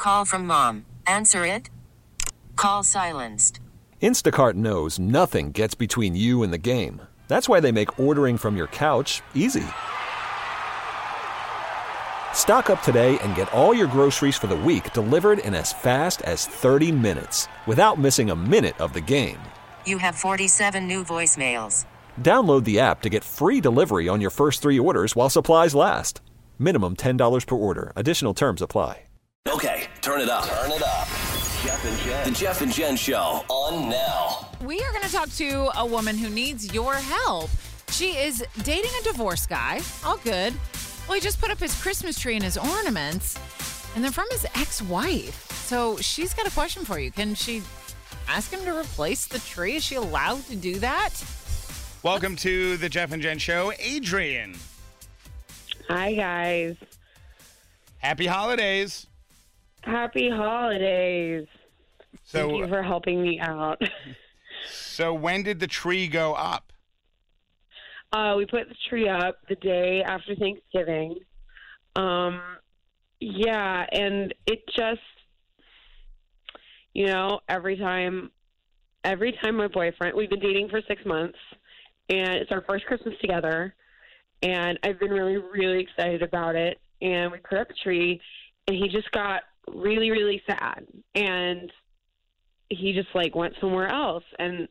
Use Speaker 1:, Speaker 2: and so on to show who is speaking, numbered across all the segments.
Speaker 1: Call from mom. Answer it. Call silenced.
Speaker 2: Instacart knows nothing gets between you and the game. That's why they make ordering from your couch easy. Stock up today and get all your groceries for the week delivered in as fast as 30 minutes without missing a minute of the game.
Speaker 1: You have 47 new voicemails.
Speaker 2: Download the app to get free delivery on your first 3 orders while supplies last. Minimum $10 per order. Additional terms apply.
Speaker 3: Okay, turn it up. Turn it up. Jeff and Jen. The Jeff and Jen Show on now.
Speaker 4: We are going to talk to a woman who needs your help. She is dating a divorced guy. All good. Well, he just put up his Christmas tree and his ornaments, and they're from his ex-wife. So she's got a question for you. Can she ask him to replace the tree? Is she allowed to do that?
Speaker 5: Welcome to the Jeff and Jen Show. Adrian.
Speaker 6: Hi, guys.
Speaker 5: Happy holidays.
Speaker 6: Happy holidays.
Speaker 5: So,
Speaker 6: Thank you for helping me out.
Speaker 5: So when did the tree go up?
Speaker 6: We put the tree up the day after Thanksgiving. Yeah, and it just, every time my boyfriend, we've been dating for 6 months, and it's our first Christmas together, and I've been really, really excited about it, and we put up a tree, and he just got really, really sad, and he just, went somewhere else, and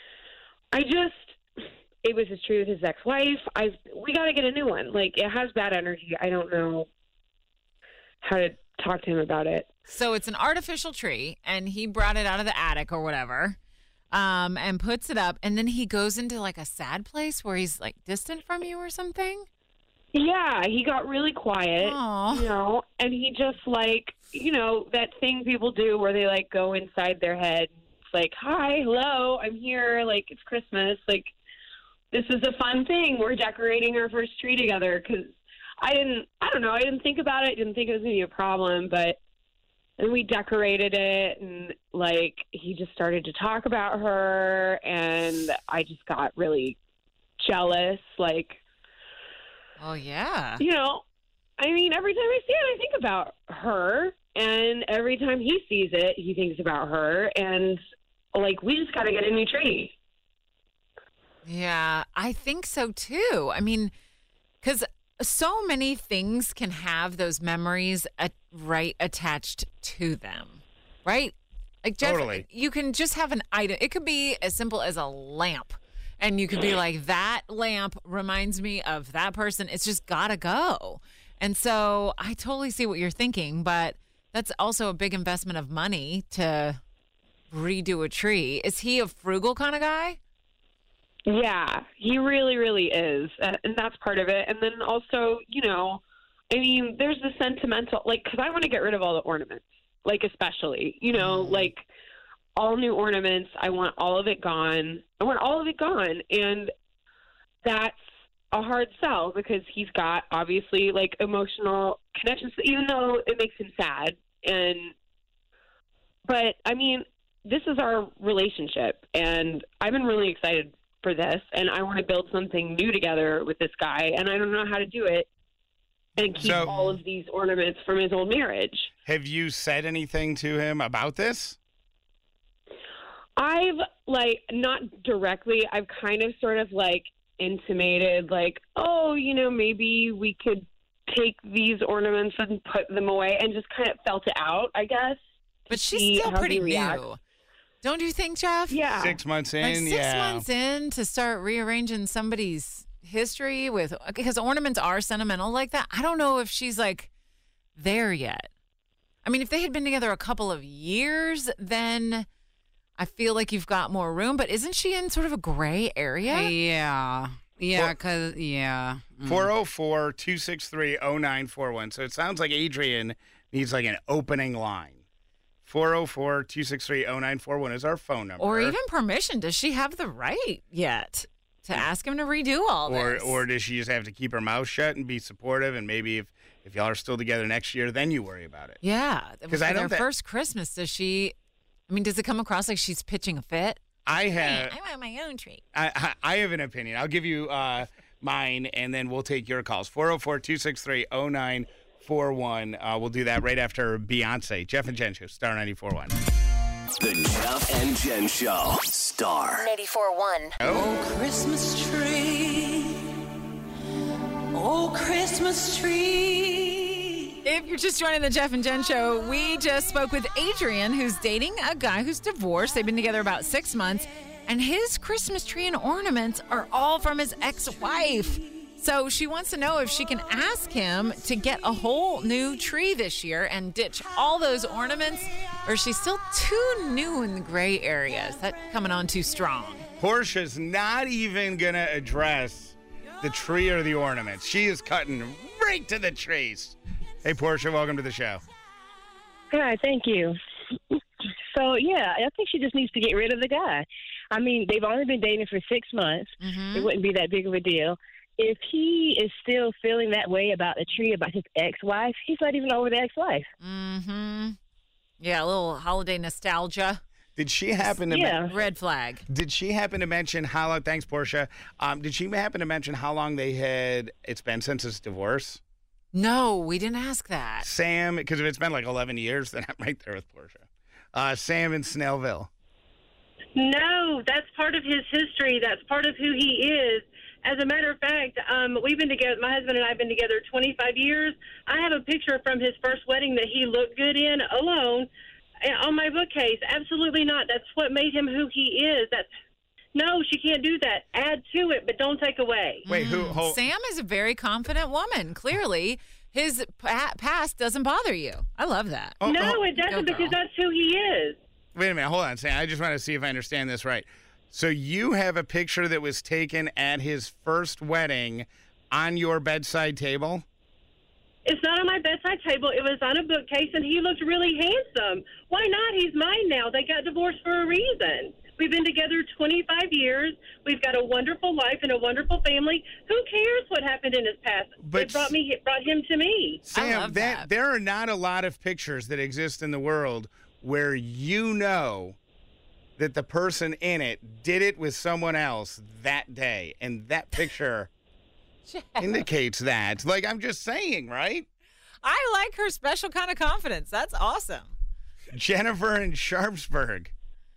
Speaker 6: it was his tree with his ex-wife. We got to get a new one. It has bad energy. I don't know how to talk to him about it.
Speaker 4: So it's an artificial tree, and he brought it out of the attic or whatever, and puts it up, and then he goes into, a sad place where he's, distant from you or something?
Speaker 6: Yeah, he got really quiet,
Speaker 4: Aww.
Speaker 6: And he just, that thing people do where they, go inside their head. It's hi, hello, I'm here, it's Christmas, this is a fun thing. We're decorating our first tree together because I didn't think about it. I didn't think it was going to be a problem, but then we decorated it and he just started to talk about her and I just got really jealous.
Speaker 4: Oh, yeah.
Speaker 6: Every time I see it, I think about her, and every time he sees it, he thinks about her, and we just got to get a new tree.
Speaker 4: Yeah, I think so too. Because so many things can have those memories attached to them, right? Jeff,
Speaker 5: Totally.
Speaker 4: You can just have an item. It could be as simple as a lamp. And you could be that lamp reminds me of that person. It's just got to go. And so I totally see what you're thinking, but that's also a big investment of money to redo a tree. Is he a frugal kind of guy?
Speaker 6: Yeah, he really, really is. And that's part of it. And then also, there's the sentimental, because I want to get rid of all the ornaments, especially, all new ornaments. I want all of it gone. And that's a hard sell because he's got, obviously, emotional connections, even though it makes him sad. But, this is our relationship, and I've been really excited for this, and I want to build something new together with this guy, and I don't know how to do it and keep all of these ornaments from his old marriage.
Speaker 5: Have you said anything to him about this?
Speaker 6: I've, not directly, I've kind of sort of, intimated, maybe we could take these ornaments and put them away, and just kind of felt it out, I guess.
Speaker 4: But she's still pretty new. Don't you think, Jeff?
Speaker 6: Yeah.
Speaker 5: 6 months in,
Speaker 4: 6 months in to start rearranging somebody's history because ornaments are sentimental like that. I don't know if she's there yet. If they had been together a couple of years, then I feel like you've got more room. But isn't she in sort of a gray area?
Speaker 7: Yeah. Yeah, because, yeah.
Speaker 5: 404-263-0941. So it sounds like Adrian needs an opening line. 404-263-0941 is our phone number.
Speaker 4: Or even permission. Does she have the right yet to ask him to redo all this?
Speaker 5: Or does she just have to keep her mouth shut and be supportive? And maybe if y'all are still together next year, then you worry about it.
Speaker 4: Yeah.
Speaker 5: Because
Speaker 4: their first Christmas, does she... does it come across like she's pitching a fit?
Speaker 5: I
Speaker 4: want my own tree.
Speaker 5: I have an opinion. I'll give you mine, and then we'll take your calls. 404-263-0941. 94.1. We'll do that right after Beyonce. Jeff and Jen Show, Star 94.1.
Speaker 3: The Jeff and Jen Show, Star
Speaker 1: 94.1.
Speaker 8: Oh, Christmas tree. Oh, Christmas tree.
Speaker 4: If you're just joining the Jeff and Jen Show, we just spoke with Adrian, who's dating a guy who's divorced. They've been together about 6 months, and his Christmas tree and ornaments are all from his ex-wife. So she wants to know if she can ask him to get a whole new tree this year and ditch all those ornaments, or she's still too new in the gray areas. That coming on too strong.
Speaker 5: Portia's not even going to address the tree or the ornaments. She is cutting right to the chase. Hey, Portia, welcome to the show.
Speaker 6: Hi, thank you. So, yeah, I think she just needs to get rid of the guy. I mean, they've only been dating for 6 months. It wouldn't be that big of a deal. If he is still feeling that way about a tree, about his ex-wife, he's not even over the ex-wife.
Speaker 4: Yeah, a little holiday nostalgia.
Speaker 5: Did she happen to
Speaker 4: Red flag.
Speaker 5: Did she happen to mention how long? Thanks, Portia. Did she happen to mention how long it's been since his divorce?
Speaker 4: No, we didn't ask that.
Speaker 5: Sam, because if it's been like 11 years, then I'm right there with Portia. Sam in Snellville.
Speaker 6: No, that's part of his history. That's part of who he is. As a matter of fact, we've been together, my husband and I have been together 25 years. I have a picture from his first wedding that he looked good in alone on my bookcase. Absolutely not. That's what made him who he is. No, she can't do that. Add to it, but don't take away.
Speaker 5: Wait,
Speaker 4: Sam is a very confident woman. Clearly, his past doesn't bother you. I love that.
Speaker 6: No, it doesn't, because that's who he is.
Speaker 5: Wait a minute. Hold on, Sam. I just want to see if I understand this right. So you have a picture that was taken at his first wedding on your bedside table?
Speaker 6: It's not on my bedside table. It was on a bookcase, and he looked really handsome. Why not? He's mine now. They got divorced for a reason. We've been together 25 years. We've got a wonderful life and a wonderful family. Who cares what happened in his past? It brought him to me.
Speaker 5: Sam,
Speaker 4: I love that.
Speaker 5: There are not a lot of pictures that exist in the world where you know that the person in it did it with someone else that day. And that picture indicates that. Like, I'm just saying, right?
Speaker 4: I like her special kind of confidence. That's awesome.
Speaker 5: Jennifer in Sharpsburg.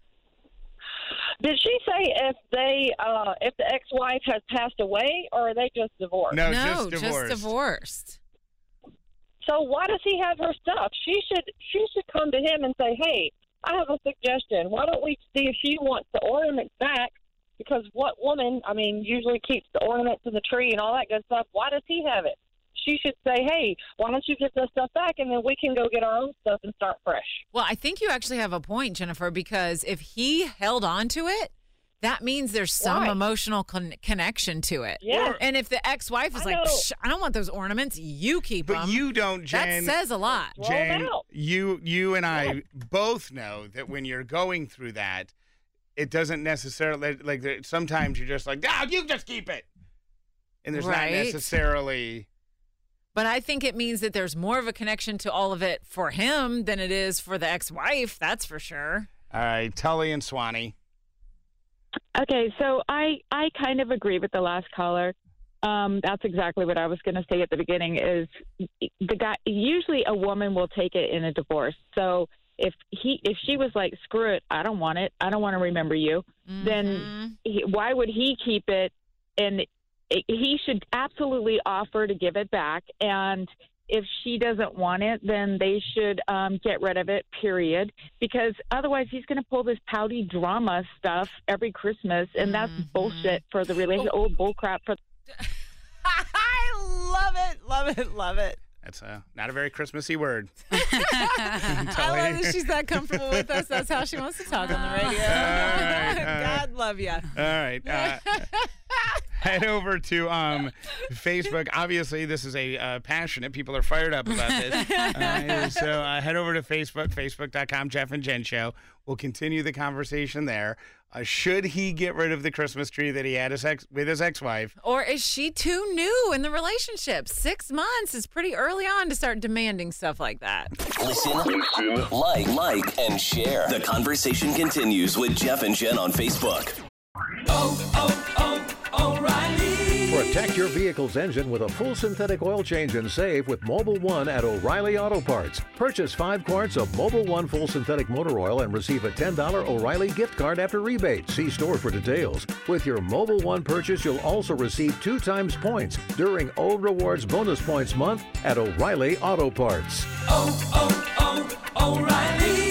Speaker 9: Did she say if the ex-wife has passed away, or are they just divorced?
Speaker 5: No,
Speaker 4: just
Speaker 5: divorced.
Speaker 4: divorced.
Speaker 9: So why does he have her stuff? She should come to him and say, hey, I have a suggestion. Why don't we see if she wants the ornaments back? Because what woman, usually keeps the ornaments in the tree and all that good stuff. Why does he have it? She should say, hey, why don't you get this stuff back, and then we can go get our own stuff and start fresh.
Speaker 4: Well, I think you actually have a point, Jennifer, because if he held on to it, that means there's some emotional connection to it.
Speaker 9: Yeah.
Speaker 4: And if the ex-wife is like, I don't want those ornaments, you keep them.
Speaker 5: But you don't, Jen.
Speaker 4: That says a lot.
Speaker 5: Jen, you and I both know that when you're going through that, it doesn't necessarily, like, sometimes you're just like, you just keep it. And there's not necessarily...
Speaker 4: But I think it means that there's more of a connection to all of it for him than it is for the ex-wife. That's for sure.
Speaker 5: All right, Tully and Swanee.
Speaker 10: Okay, so I kind of agree with the last caller. That's exactly what I was going to say at the beginning. Is the guy usually a woman will take it in a divorce. So if she was like, screw it, I don't want it, I don't want to remember you, then why would he keep it? And he should absolutely offer to give it back. And if she doesn't want it, then they should get rid of it, period. Because otherwise he's going to pull this pouty drama stuff every Christmas, and that's bullshit for the relationship. Old bullcrap for.
Speaker 4: I love it, love it, love it.
Speaker 5: That's not a very Christmassy word.
Speaker 4: I love that she's that comfortable with us. That's how she wants to talk on the radio. All right. God love you.
Speaker 5: All right. Head over to Facebook. Obviously, this is a passionate. People are fired up about this. So head over to Facebook, facebook.com, Jeff and Jen Show. We'll continue the conversation there. Should he get rid of the Christmas tree that he had with his ex-wife?
Speaker 4: Or is she too new in the relationship? 6 months is pretty early on to start demanding stuff like that.
Speaker 3: Listen, like, and share. The conversation continues with Jeff and Jen on Facebook.
Speaker 8: O'Reilly.
Speaker 2: For a
Speaker 11: Protect your vehicle's engine with a full synthetic oil change and save with Mobil 1 at O'Reilly Auto Parts. Purchase 5 quarts of Mobil 1 full synthetic motor oil and receive a $10 O'Reilly gift card after rebate. See store for details. With your Mobil 1 purchase, you'll also receive 2 times points during O Rewards Bonus Points Month at O'Reilly Auto Parts.
Speaker 8: O'Reilly.